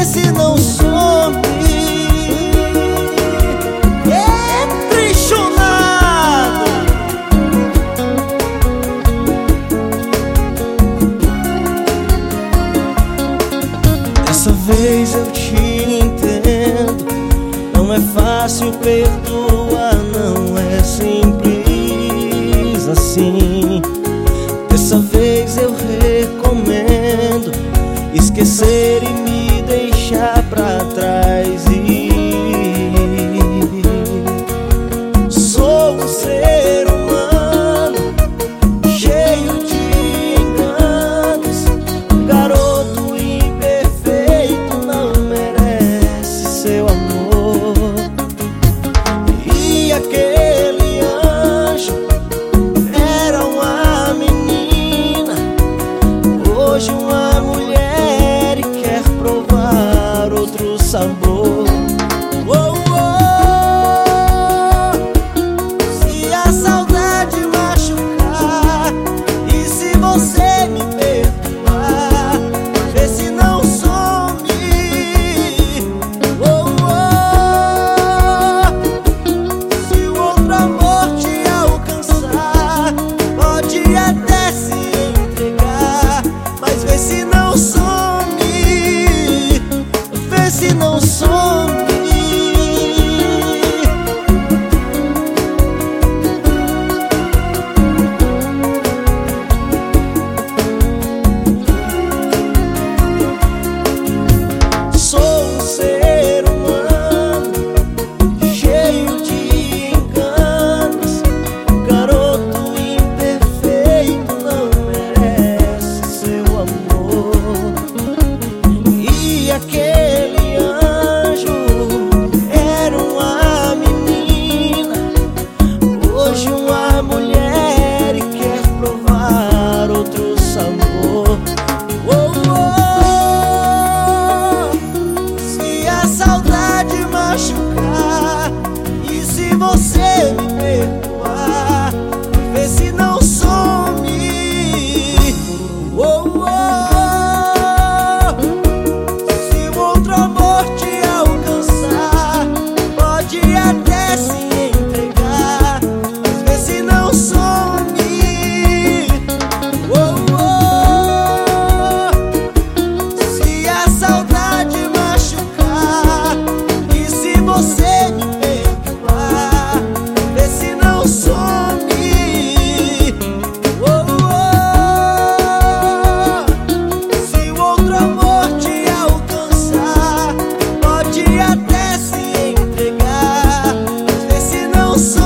vê se não some. Entre chonado. Dessa vez eu te entendo. Não é fácil perdoar, não é simples assim. Dessa vez eu recomendo esquecer e me deixar pra trás ir. Sou um ser humano cheio de enganos. Um garoto imperfeito não merece seu amor. E aquele anjo era uma menina, hoje uma mulher, e quer provar outro sabor. Oh, oh, se a saudade machucar e se você me perdoar, vê se não some. Oh, oh, se o outro amor te alcançar, pode até se entregar, mas vê se não some, vê se não some. Sou um ser humano cheio de enganos. Um garoto imperfeito não merece seu amor. E aquele anjo era uma menina, hoje uma mulher, e quer provar outro sabor. Oh, oh, se a saudade machucar e se você me perdoar, vê se não some. Oh, oh, se o outro amor te alcançar, pode até se entregar, mas vê se não some. Oh, oh, se a saudade machucar e se você me perdoar, vê se não some. Oh, oh, se o outro amor te alcançar, pode até se entregar, mas vê se não some.